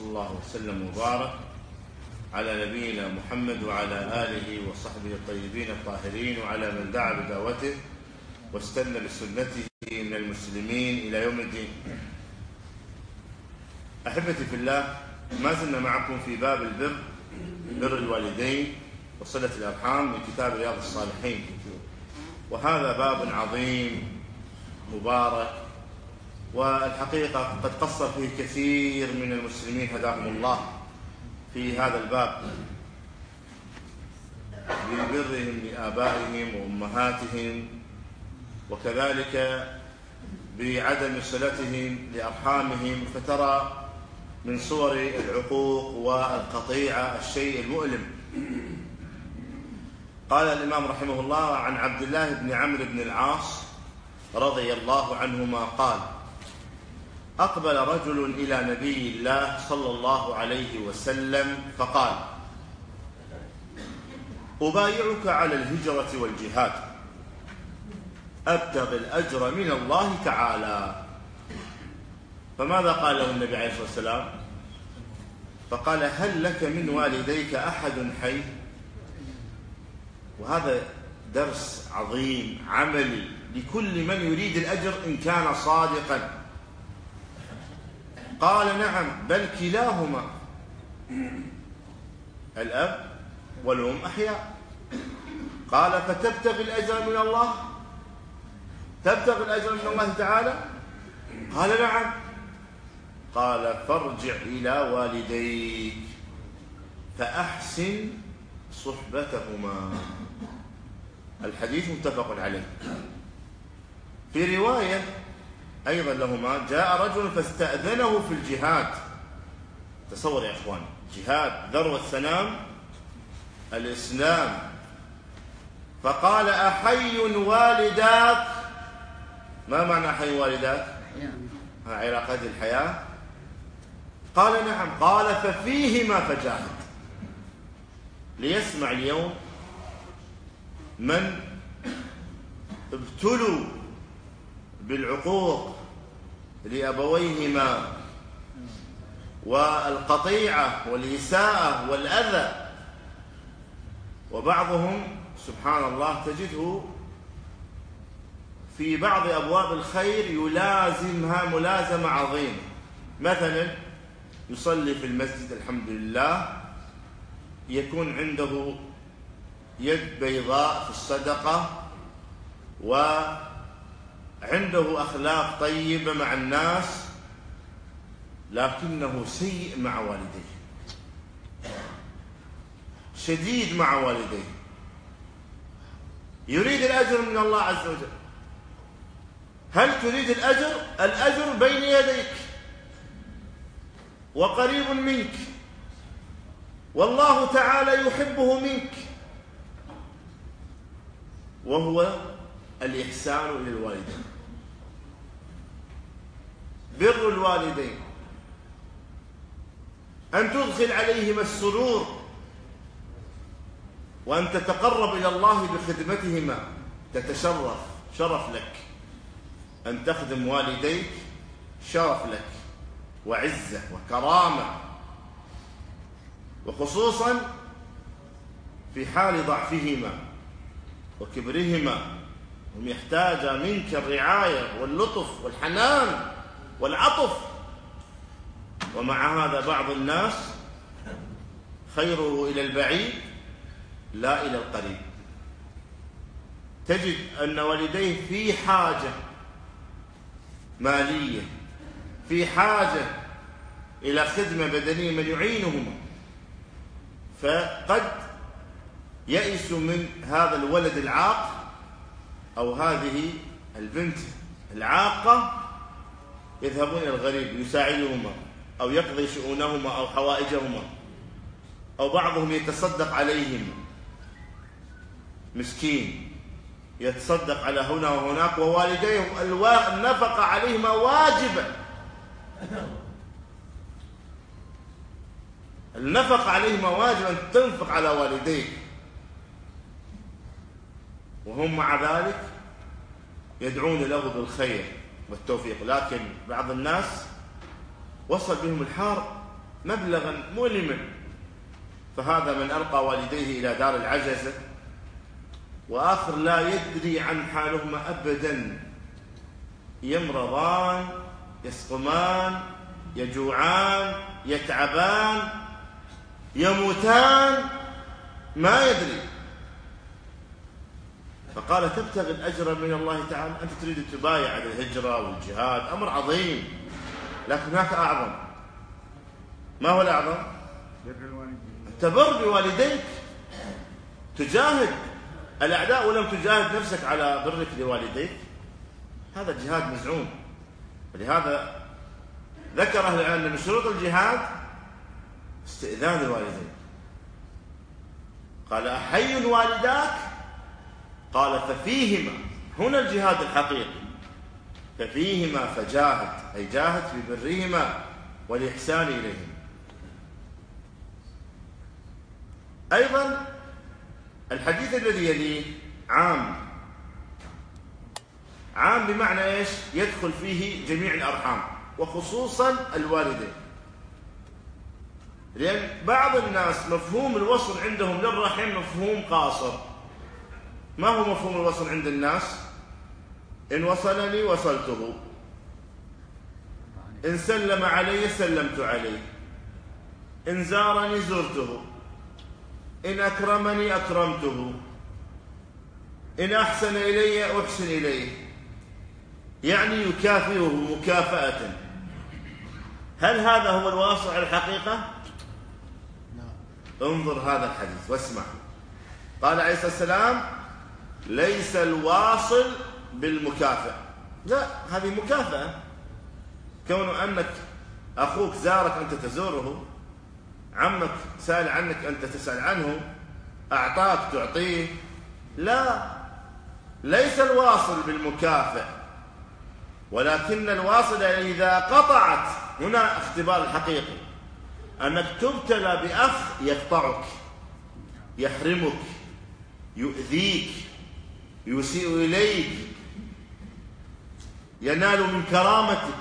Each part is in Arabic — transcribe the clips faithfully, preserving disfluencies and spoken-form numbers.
الله وسلم وبارك على نبينا محمد وعلى آله وصحبه الطيبين الطاهرين وعلى من دعا بدعوته واستنى بسنته من المسلمين إلى يوم الدين. أحبتي في الله، ما زلنا معكم في باب البر، بر الوالدين وصلة الأرحام من كتاب رياض الصالحين، وهذا باب عظيم مبارك، والحقيقة قد قصر فيه كثير من المسلمين هداهم الله في هذا الباب ببرهم لآبائهم وأمهاتهم، وكذلك بعدم صلتهم لأرحامهم، فترى من صور العقوق والقطيعة الشيء المؤلم. قال الإمام رحمه الله عن عبد الله بن عمرو بن العاص رضي الله عنهما قال: أقبل رجل إلى نبي الله صلى الله عليه وسلم فقال: أبايعك على الهجرة والجهاد، أبتغي الأجر من الله تعالى. فماذا قال له النبي عليه الصلاة والسلام؟ فقال: هل لك من والديك أحد حي؟ وهذا درس عظيم عملي لكل من يريد الأجر إن كان صادقا. قال: نعم، بل كلاهما، الأب والأم أحياء. قال: فتبتغي الأجر من الله؟ تبتغي الأجر من الله تعالى؟ قال: نعم. قال: فارجع إلى والديك فأحسن صحبتهما. الحديث متفق عليه. في رواية أيضا لهما: جاء رجل فاستأذنه في الجهاد. تصور يا إخوان، جهاد ذروة السنام الإسلام. فقال: أحي والداك؟ ما معنى أحي والداك؟ علاقة الحياة. قال: نعم. قال: ففيهما فجاهد. ليسمع اليوم من ابتلوا بالعقوق لأبويهما والقطيعة والإساءة والأذى، وبعضهم سبحان الله تجده في بعض أبواب الخير يلازمها ملازمة عظيمة. مثلا يصلي في المسجد الحمد لله، يكون عنده يد بيضاء في الصدقة، وعنده أخلاق طيبة مع الناس، لكنه سيء مع والديه، شديد مع والديه، يريد الأجر من الله عز وجل. هل تريد الأجر؟ الأجر بين يديك وقريب منك، والله تعالى يحبه منك، وهو الإحسان إلى الوالدين، بر الوالدين، أن تدخل عليهما السرور، وأن تتقرب إلى الله بخدمتهما، تتشرف، شرف لك أن تخدم والديك، شرف لك وعزة وكرامة، وخصوصا في حال ضعفهما وكبرهما، هم يحتاجا منك الرعاية واللطف والحنان والعطف. ومع هذا بعض الناس خيره إلى البعيد لا إلى القريب. تجد أن والديه في حاجة مالية، في حاجة إلى خدمة بدنية من يعينهما، فقد يئسوا من هذا الولد العاق أو هذه البنت العاقة، يذهبون إلى الغريب يساعدهما أو يقضي شؤونهما أو حوائجهما، أو بعضهم يتصدق عليهم، مسكين يتصدق على هنا وهناك، ووالديه النفقة عليهما واجبة، النفقة عليهما واجب أن تنفق على والديك، وهم مع ذلك يدعون له بالخير والتوفيق. لكن بعض الناس وصل بهم الحار مبلغا مؤلما، فهذا من ألقى والديه إلى دار العجزة، وآخر لا يدري عن حالهما أبدا، يمرضان، يسقمان، يجوعان، يتعبان، يموتان، ما يدري. فقال تبتغي الأجر من الله تعالى، أنت تريد تبايع على الهجرة والجهاد، أمر عظيم، لكن هناك أعظم. ما هو الأعظم؟ تبر بوالديك، تجاهد الأعداء ولم تجاهد نفسك على برك لوالديك، هذا جهاد مزعوم. ولهذا ذكر أهل العلم من شروط الجهاد استئذان الوالدين. قال أحي والداك؟ قال ففيهما، هنا الجهاد الحقيقي، ففيهما فجاهد، أي جاهد في برهما والإحسان إليهم. أيضا الحديث الذي يليه عام، عام بمعنى إيش؟ يدخل فيه جميع الأرحام وخصوصا الوالدين، لأن بعض الناس مفهوم الوصل عندهم للرحم مفهوم قاصر. ما هو مفهوم الوصل عند الناس؟ إن وصلني وصلته، إن سلم علي سلمت عليه، إن زارني زرته، إن أكرمني أكرمته، إن أحسن إلي أحسن إليه، يعني يكافئه مكافأة. هل هذا هو الواصل على الحقيقة؟ انظر هذا الحديث واسمع. قال عليه الصلاة والسلام ليس الواصل بالمكافأة، لا، هذه مكافأة. كون أنك أخوك زارك أنت تزوره، عمك سأل عنك أنت تسأل عنه، أعطاك تعطيه، لا، ليس الواصل بالمكافأة، ولكن الواصل إذا قطعت، هنا اختبار الحقيقي، أنك تبتلى بأخ يقطعك، يحرمك، يؤذيك، يسيء إليك، ينال من كرامتك،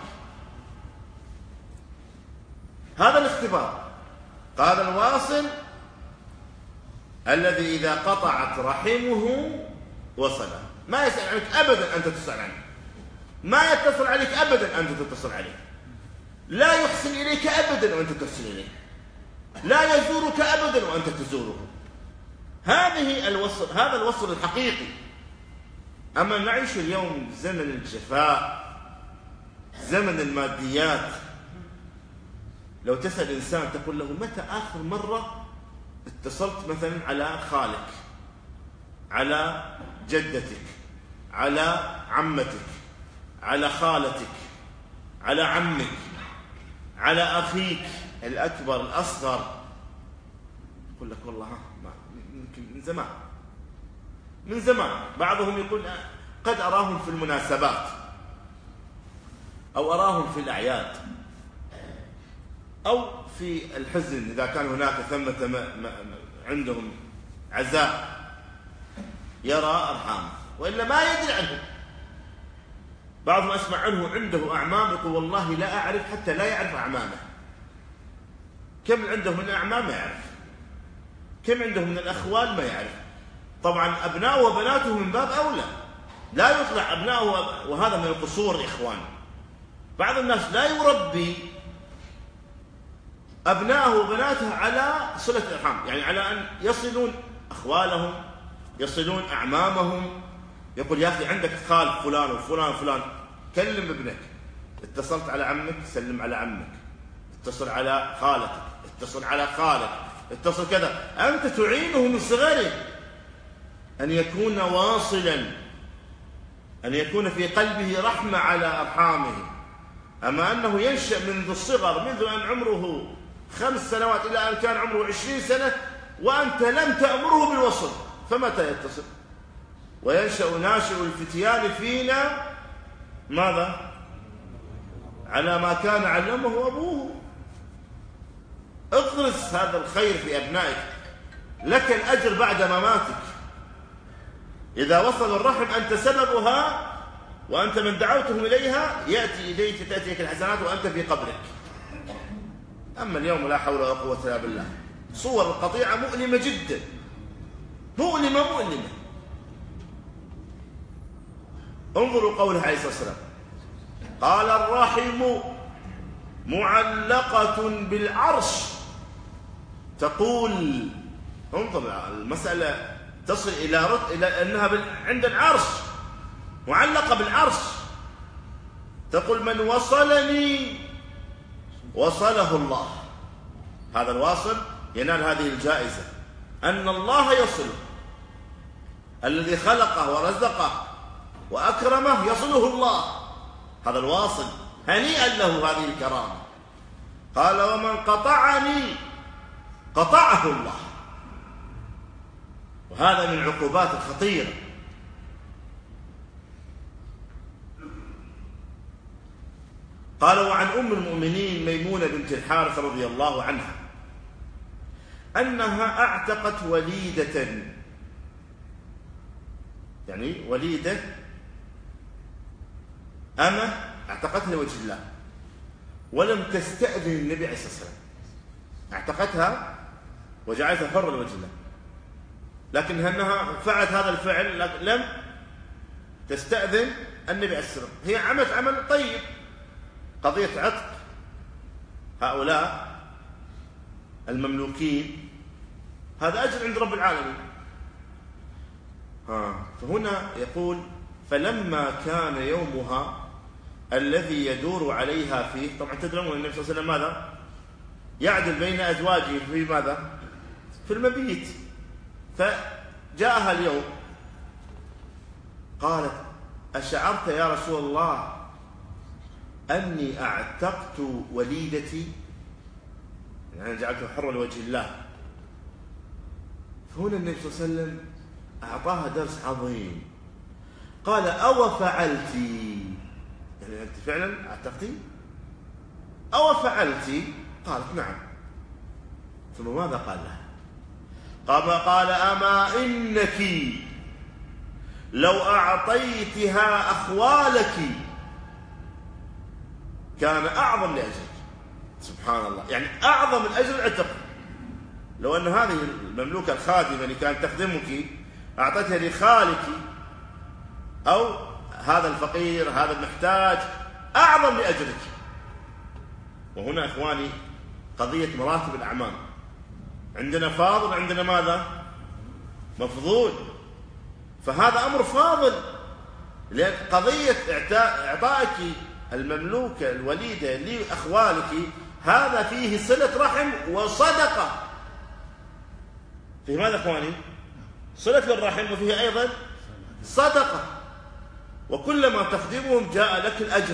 هذا الاختبار. قال الواصل الذي إذا قطعت رحمه وصله، ما يسأل عنك أبدا أنت تسأل عنه، ما يتصل عليك أبدا أنت تتصل عليه، لا يحسن إليك أبدا وأنت تحسن إليه، لا يزورك أبدا وأنت تزوره. هذه الوصل، هذا الوصل الحقيقي. أما نعيش اليوم زمن الجفاء، زمن الماديات. لو تسأل إنسان تقول له متى آخر مرة اتصلت مثلا على خالك، على جدتك، على عمتك، على خالتك، على عمك، على أخيك الأكبر الأصغر، يقول لك والله ما يمكن من زمان، من زمان. بعضهم يقول قد أراهم في المناسبات أو أراهم في الأعياد أو في الحزن، إذا كان هناك ثمة عندهم عزاء يرى أرحامه، وإلا ما يدري عنه. بعضهم أسمع عنه عنده أعمام، يقول والله لا أعرف، حتى لا يعرف أعمامه. كم عنده من الأعمام ما يعرف، كم عنده من الأخوال ما يعرف. طبعا أبناؤه وبناته من باب أولى، لا يطلع أبناؤه، وهذا من القصور إخوان. بعض الناس لا يربي أبناءه وبناته على صلة الأرحام، يعني على أن يصلون أخوالهم، يصلون أعمامهم. يقول يا أخي عندك خال فلان وفلان وفلان، كلم ابنك، اتصلت على عمك سلم على عمك، اتصل على خالتك، اتصل على خالك، اتصل كذا. أنت تعينه من صغره أن يكون واصلا، أن يكون في قلبه رحمة على أرحامه. أما أنه ينشأ منذ الصغر، منذ أن عمره خمس سنوات إلى أن كان عمره عشرين سنة وأنت لم تأمره بالوصل، فمتى يتصل؟ وينشأ ناشئ الفتيان فينا ماذا؟ على ما كان علمه أبوه. اغرس هذا الخير في أبنائك، لك الأجر بعد مماتك. إذا وصل الرحم أنت سببها، وأنت من دعوتهم إليها، يأتي إليك تأتيك الحسنات وأنت في قبرك. أما اليوم لا حول ولا قوة إلا بالله. صور القطيعة مؤلمة جدا، مؤلمة مؤلمة. انظروا قوله عليه الصلاة والسلام: قال الرحم معلقة بالعرش تقول. انظر المسألة تصل إلى رد إلى أنها عند العرش، معلقة بالعرش، تقول: من وصلني وصله الله. هذا الواصل ينال هذه الجائزة، أن الله يصله، الذي خلقه ورزقه وأكرمه يصله الله. هذا الواصل هنيئا له هذه الكرامة. قال: ومن قطعني قطعه الله. وهذا من العقوبات الخطيرة. قال: وعن أم المؤمنين ميمونة بنت الحارث رضي الله عنها أنها أعتقت وليدة، يعني وليدة أما اعتقتها لوجه الله، ولم تستأذن النبي عليه الصلاة والسلام. اعتقتها وجعلتها حرة لوجه الله، لكن أنها فعلت هذا الفعل لم تستأذن النبي عليه الصلاة والسلام. هي عملت عمل طيب، قضية عتق هؤلاء المملوكين هذا أجر عند رب العالمين. ها فهنا يقول: فلما كان يومها الذي يدور عليها فيه. طبعا تدرون النبي صلى الله عليه وسلم ماذا؟ يعدل بين أزواجه في ماذا؟ في المبيت. فجاءها اليوم قالت: أشعرت يا رسول الله أني أعتقت وليدتي، يعني جعلتها حرة لوجه الله. فهنا النبي صلى الله عليه وسلم أعطاها درس عظيم. قال: أو فعلتي، يعني أنت فعلا اعتقتي؟ أو فعلتي؟ قالت: نعم. ثم ماذا قال لها؟ قال, قال: أما إنك لو أعطيتها أخوالك كان أعظم لأجرك. سبحان الله، يعني أعظم الأجر العتق. لو أن هذه المملوكة الخادمة اللي كانت تخدمك أعطتها لخالك أو هذا الفقير هذا المحتاج، أعظم لأجرك. وهنا إخواني قضية مراتب الأعمال، عندنا فاضل، عندنا ماذا؟ مفضول. فهذا أمر فاضل، لأن قضية إعطائك المملوكة الوليدة لأخوالك هذا فيه صلة رحم وصدقة. فيه ماذا إخواني؟ صلة للرحم، وفيه أيضا صدقة. وكلما تخدمهم جاء لك الأجر.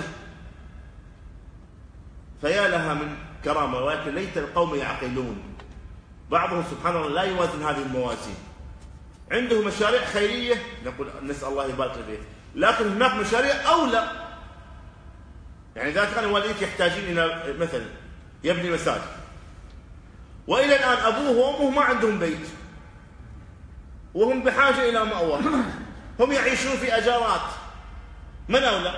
فيا لها من كرامة، ولكن ليت القوم يعقلون. بعضهم سبحان الله لا يوازن هذه الموازين، عنده مشاريع خيرية نقول نسأل الله يبارك فيه، لكن هناك مشاريع أولى. يعني إذا كان والديك يحتاجين إلى مثلا يبني مساجد، وإلى الآن أبوه وأمه ما عندهم بيت، وهم بحاجة إلى مأوى، هم يعيشون في أجارات، من أولى؟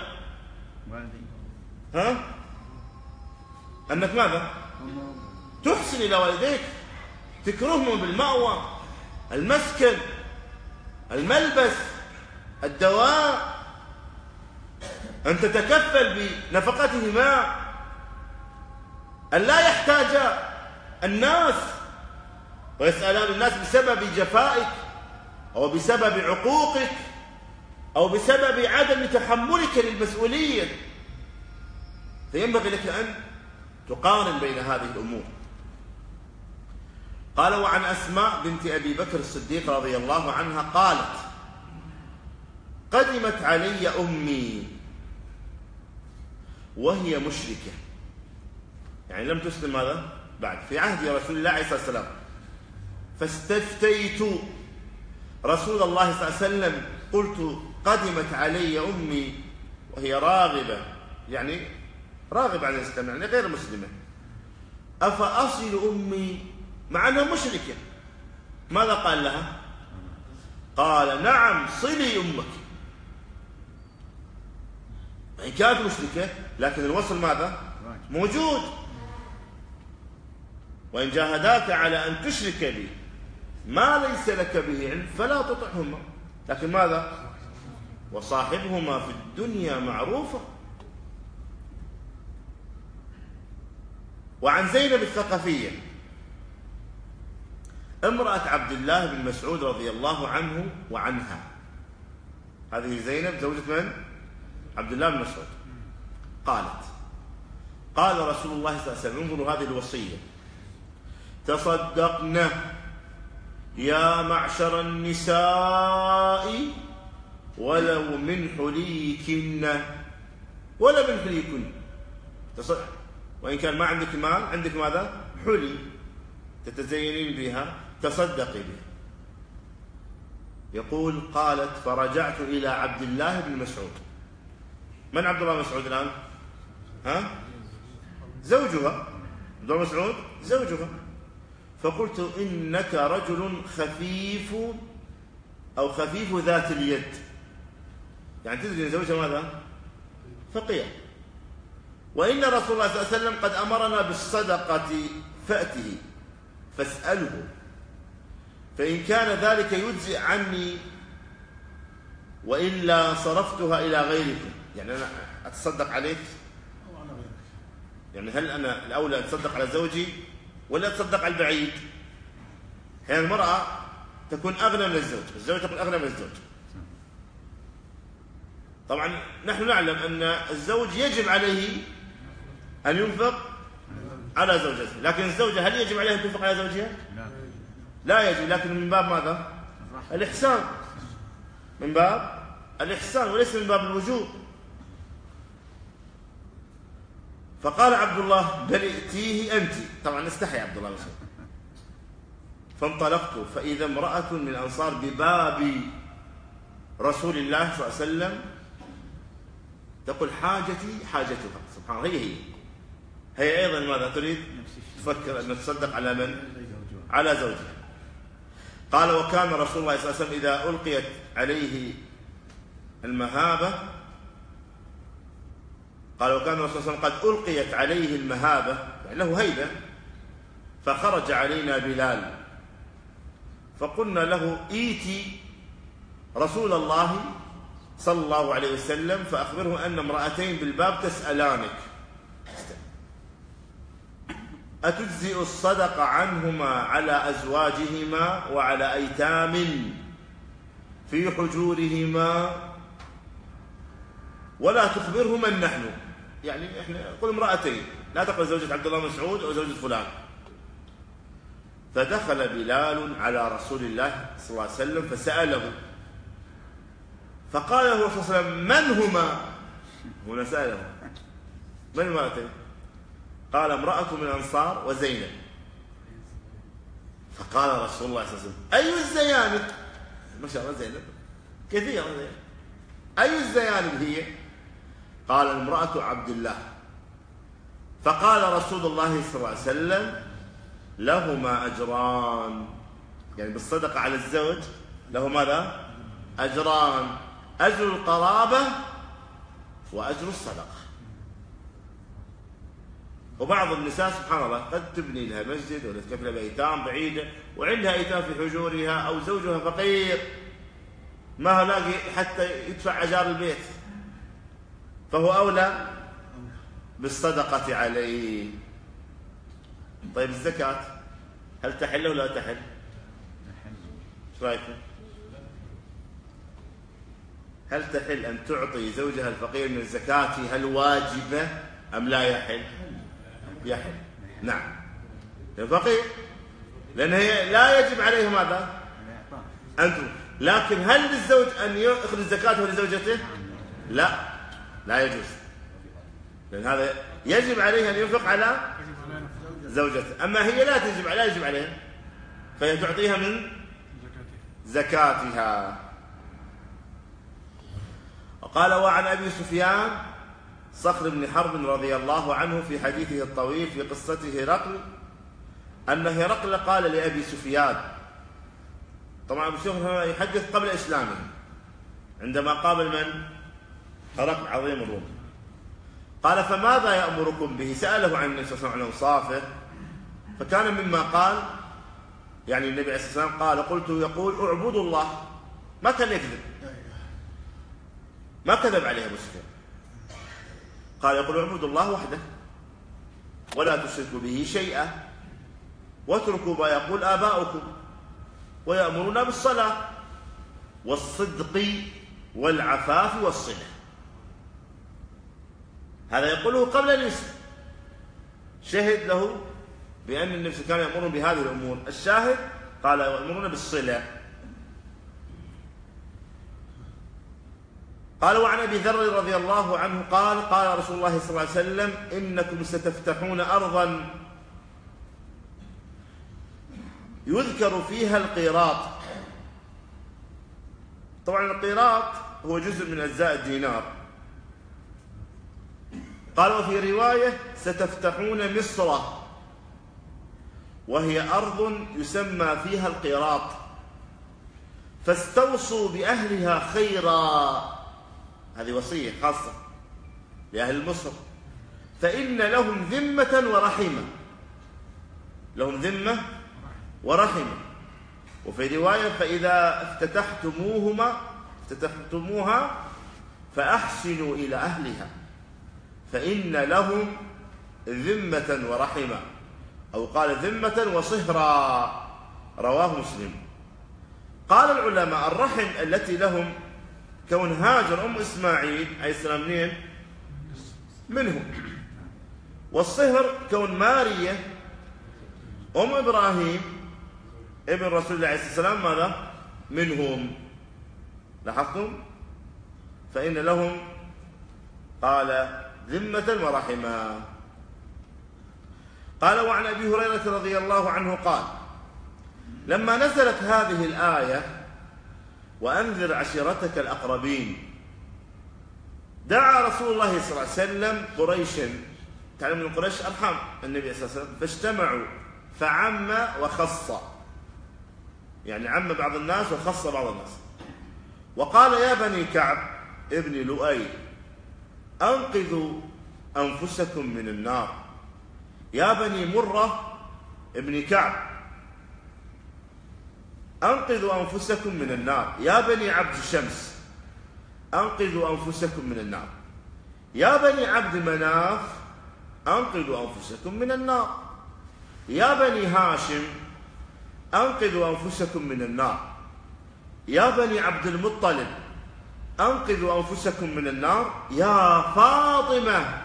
ها؟ أنك ماذا؟ تحسن إلى والديك، تكرههم بالمأوى، المسكن، الملبس، الدواء، أن تتكفل بنفقتهما، أن لا يحتاج الناس ويسألان الناس بسبب جفائك أو بسبب عقوقك أو بسبب عدم تحملك للمسؤولية. فينبغي لك أن تقارن بين هذه الأمور. قال: وعن أسماء بنت أبي بكر الصديق رضي الله عنها قالت: قدمت علي أمي وهي مشركة، يعني لم تسلم ماذا؟ بعد، في عهد رسول الله عليه الصلاة والسلام. فاستفتيت رسول الله صلى الله عليه وسلم قلت: قدمت علي أمي وهي راغبة، يعني راغبة عن الإسلام، يعني غير مسلمة، أفأصل أمي مع أنها مشركة؟ ماذا قال لها؟ قال: نعم صلي أمك. وإن كانت مشركة لكن الوصل ماذا؟ موجود. وإن جاهداك على أن تشرك بي ما ليس لك به علم فلا تطعهما، لكن ماذا؟ وصاحبهما في الدنيا معروفة. وعن زينب الثقفية امرأة عبد الله بن مسعود رضي الله عنه وعنها، هذه زينب زوجة من؟ عبد الله بن مسعود. قالت: قال رسول الله صلى الله عليه وسلم، انظروا هذه الوصية: تصدقن يا معشر النساء ولو من حليكن، ولا من حليكن، وإن كان ما عندك مال عندك ماذا؟ حلي تتزينين بها، تصدقي بها. يقول: قالت: فرجعت إلى عبد الله بن مسعود. من عبد الله بن مسعود الآن؟ ها؟ زوجها. عبد الله بن مسعود زوجها. فقلت: إنك رجل خفيف أو خفيف ذات اليد، يعني تدري أن زوجها ماذا؟ فقير، وإن رسول الله صلى الله عليه وسلم قد أمرنا بالصدقة فأته فاسأله، فإن كان ذلك يجزئ عني وإلا صرفتها إلى غيركم. يعني أنا أتصدق عليك، يعني هل أنا الأولى أتصدق على زوجي ولا أتصدق على البعيد؟ يعني المرأة تكون أغنى من الزوج، الزوج تكون أغنى من الزوج. طبعا نحن نعلم أن الزوج يجب عليه أن ينفق على زوجته، لكن الزوجة هل يجب عليها أن تنفق على زوجها؟ لا يجب، لكن من باب ماذا؟ الإحسان، من باب الإحسان وليس من باب الوجوب. فقال عبد الله: بل ائتيه أنت. طبعا استحي عبد الله مسعود. فانطلقت فإذا امرأة من الأنصار بباب رسول الله صلى الله عليه وسلم تقول: حاجتي حاجتها. سبحان الله، هي هي هي أيضا ماذا تريد؟ تفكر أن تصدق على من؟ على زوجها. قال: وكان رسول الله صلى الله عليه وسلم إذا ألقيت عليه المهابة قال وكان الرسول صلى الله عليه وسلم قد ألقيت عليه المهابة، يعني له هيبة، فخرج علينا بلال فقلنا له: إيتي رسول الله صلى الله عليه وسلم فأخبره أن امرأتين بالباب تسألانك أتجزئ الصدقة عنهما على أزواجهما وعلى أيتام في حجورهما ولا تخبره من نحن. يعني احنا قل امرأتين، لا تقل زوجة عبد الله مسعود أو زوجة فلان. فدخل بلال على رسول الله صلى الله عليه وسلم فسأله، فقال له الرسول صلى الله عليه وسلم: من هما؟ هنا سأله: من المرأتين؟ قال: امرأة من الأنصار وزينب. فقال رسول الله صلى الله عليه وسلم: أي الزيانب؟ ما شاء الله زينب كثيرة زينب. أي الزيانب هي؟ قال: امرأة عبد الله. فقال رسول الله صلى الله عليه وسلم: لهما أجران، يعني بالصدقة على الزوج له ماذا؟ أجران، أجر القرابة وأجر الصدقة. وبعض النساء سبحان الله قد تبني لها مسجد ولا تكفل بأيتام بعيدة وعندها أيتام في حجورها أو زوجها فقير ما لاقي حتى يدفع أجار البيت، فهو أولى بالصدقة عليه. طيب الزكاة هل تحل ولا تحل؟ ايش رايكم؟ هل تحل أن تعطي زوجها الفقير من الزكاة؟ هل واجبة أم لا يحل؟ يحل، نعم، الفقير، لأن هي لا يجب عليه ماذا؟ أنتم. لكن هل للزوج أن يأخذ الزكاة لزوجته؟ لا، لا يجوز، لأن هذا يجب عليه أن ينفق على زوجته، أما هي لا تجب لا يجب عليها، فهي تعطيها من زكاتها. وقال: وعن أبي سفيان صخر بن حرب رضي الله عنه في حديثه الطويل في قصته هرقل أن هرقل قال لأبي سفيان، طبعا أبو سفيان يحدث قبل إسلامه عندما قابل من؟ هرقل عظيم الروم. قال: فماذا يأمركم به؟ سأله عن النبي صلى الله عليه وسلم عن أوصافه فكان مما قال، يعني النبي عليه الصلاة والسلام قال قلت يقول اعبدوا الله، ما كان يكذب، ما كذب عليه أبو سفيان، قال يقول اعبدوا الله وحده ولا تشركوا به شيئا واتركوا ما يقول آباؤكم ويأمرون بالصلاة والصدق والعفاف والصلة. هذا يقوله قبل أن يسلم، شهد له بأن النبي كان يأمرون بهذه الأمور. الشاهد قال يأمرون بالصلة. قال وعن أبي ذر رضي الله عنه قال قال رسول الله صلى الله عليه وسلم إنكم ستفتحون أرضا يذكر فيها القيراط. طبعا القيراط هو جزء من أجزاء الدينار. قال وفي رواية ستفتحون مصر وهي أرض يسمى فيها القيراط فاستوصوا بأهلها خيرا. هذه وصية خاصة لأهل مصر، فإن لهم ذمة ورحمة، لهم ذمة ورحمة. وفي رواية فإذا افتتحتموهما افتتحتموها فأحسنوا إلى أهلها فإن لهم ذمة ورحمة، أو قال ذمة وصهرا، رواه مسلم. قال العلماء الرحم التي لهم كون هاجر أم إسماعيل عليه السلام منين؟ منهم. والصهر كون مارية أم إبراهيم ابن رسول الله عليه السلام ماذا؟ منهم. لاحظتم؟ فإن لهم قال ذمة ورحمة. قال وعن أبي هريرة رضي الله عنه قال لما نزلت هذه الآية وأنذر عشيرتك الأقربين دعا رسول الله صلى الله عليه وسلم قريشا، تعلم من قريش أرحام النبي صلى الله عليه وسلم، فاجتمعوا فعم وخص، يعني عم بعض الناس وخص بعض الناس، وقال يا بني كعب ابن لؤي أنقذوا أنفسكم من النار، يا بني مرة ابن كعب أنقذوا أنفسكم من النار، يا بني عبد الشمس أنقذوا أنفسكم من النار، يا بني عبد مناف أنقذوا أنفسكم من النار، يا بني هاشم أنقذوا أنفسكم من النار، يا بني عبد المطلب أنقذوا أنفسكم من النار، يا فاطمة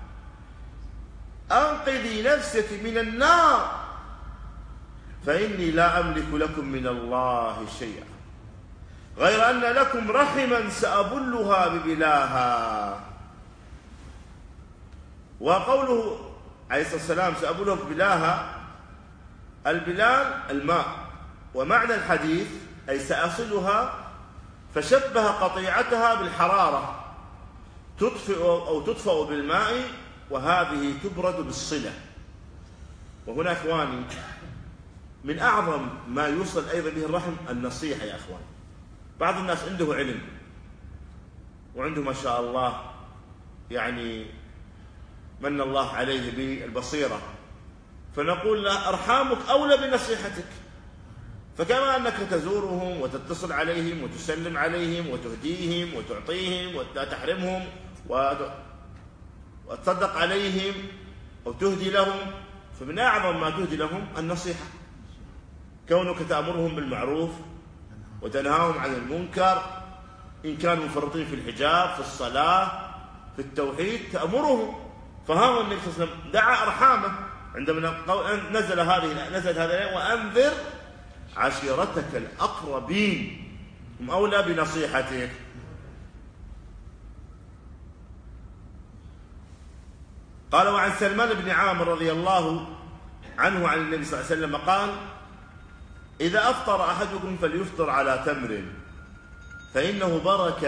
أنقذي نفسك من النار فإني لا أملك لكم من الله شيئا غير أن لكم رحما سأبلها ببلاها. وقوله عليه الصلاة والسلام سأبلها ببلاها، البلال الماء، ومعنى الحديث أي سأصلها، فشبه قطيعتها بالحرارة تطفئ أو تطفأ بالماء، وهذه تبرد بالصلة. وهنا إخواني من أعظم ما يوصل أيضا به الرحم النصيحة يا أخوان. بعض الناس عنده علم وعنده ما شاء الله يعني من الله عليه بالبصيرة، فنقول له أرحامك أولى بنصيحتك، فكما أنك تزورهم وتتصل عليهم وتسلم عليهم وتهديهم وتعطيهم ولا تحرمهم وتصدق عليهم أو تهدي لهم، فمن أعظم ما تهدي لهم النصيحة، كونك تأمرهم بالمعروف وتنهاهم عن المنكر، إن كانوا مفرطين في الحجاب في الصلاة في التوحيد تأمرهم. فها النبي صلى الله عليه وسلم دعا أرحامه عندما نزل هذه نزل هذا الآية وأنذر عشيرتك الأقربين، هم أولى بنصيحتك. قال وعن سلمان بن عامر رضي الله عنه عن النبي صلى الله عليه وسلم قال إذا أفطر أحدكم فليفطر على تمر فإنه بركة،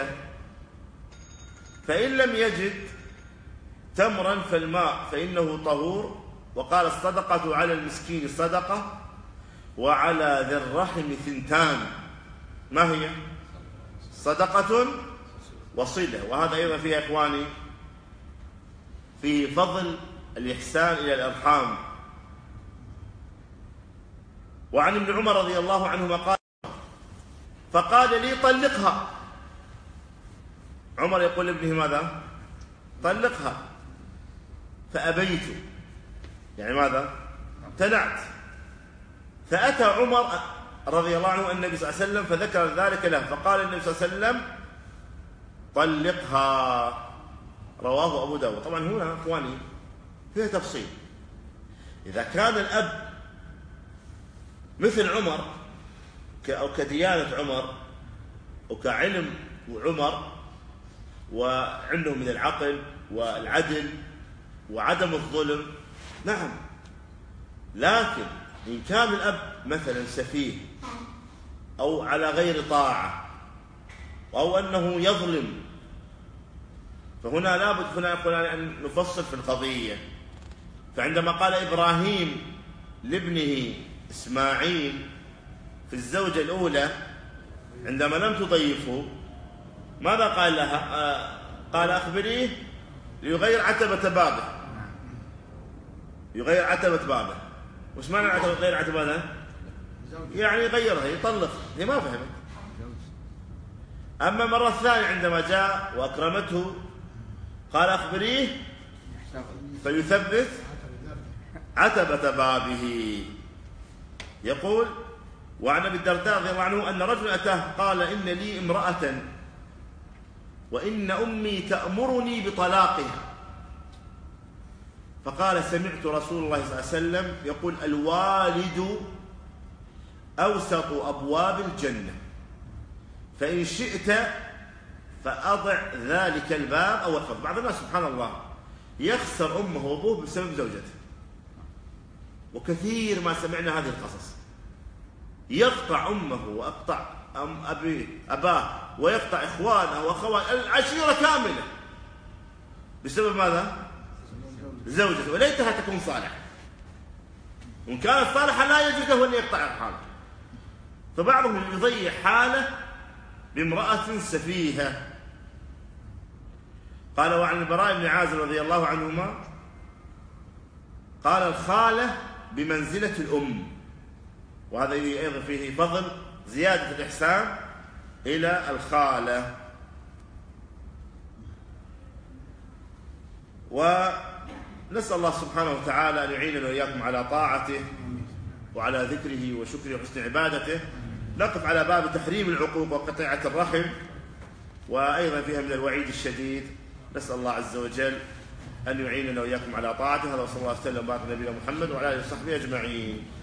فإن لم يجد تمرا فالماء فإنه طهور. وقال الصدقة على المسكين صدقة وعلى ذي الرحم ثنتان، ما هي؟ صدقة وصلة. وهذا أيضا فيه إخواني في فضل الإحسان إلى الأرحام، وعن ابن عمر رضي الله عنهما قال: فقال لي: طلقها. عمر يقول لابنه: ماذا؟ طلقها. فأبيت، يعني ماذا؟ امتنعت. فأتى عمر رضي الله عنه النبي صلى الله عليه وسلم فذكر ذلك له، فقال النبي صلى الله عليه وسلم: طلقها. رواه أبو داود. طبعا هنا أخواني فيها تفصيل. إذا كان الأب مثل عمر أو كديانة عمر وكعلم عمر وعنده من العقل والعدل وعدم الظلم، نعم. لكن إن كان الأب مثلا سفيه أو على غير طاعة أو أنه يظلم، فهنا لابد هنا أن نفصل في القضية. فعندما قال إبراهيم لابنه إسماعيل في الزوجة الأولى عندما لم تضيفه، ماذا قال لها؟ آه قال: أخبريه ليغير عتبة بابه. يغير عتبة بابه. وش معنى عتبة غير عتبة بابه؟ يعني يغيرها، يطلقها. هي ما فهمت. أما مرة ثانية عندما جاء وأكرمته قال: أخبريه فيثبت عتبة بابه. يقول: وعن ابي الدرداء رضي الله عنه ان رجلا اتاه قال: ان لي امرأة وان امي تأمرني بطلاقها. فقال: سمعت رسول الله صلى الله عليه وسلم يقول: الوالد اوسط ابواب الجنة، فان شئت فاضع ذلك الباب او احفظ. بعض الناس سبحان الله يخسر امه وابوه بسبب زوجته، وكثير ما سمعنا هذه القصص. يقطع امه واقطع أم أبيه اباه ويقطع اخوانه واخواته، العشيره كامله بسبب ماذا؟ زوجته. وليتها تكون صالحه. وان كانت صالحه لا يجوز له ان يقطع حاله. فبعضهم يضيع حاله بامراه سفيهه. قال: وعن البراء بن عازب رضي الله عنهما قال: الخاله بمنزله الام. وهذا أيضا فيه فضل زيادة الإحسان إلى الخالة. ونسأل الله سبحانه وتعالى أن يعيننا وإياكم على طاعته وعلى ذكره وشكره وحسن عبادته. نقف على باب تحريم العقوق وقطيعة الرحم، وأيضا فيها من الوعيد الشديد. نسأل الله عز وجل أن يعيننا وإياكم على طاعته. هذا وصلى الله وسلم وبارك على نبينا محمد وعلى آله وصحبه أجمعين.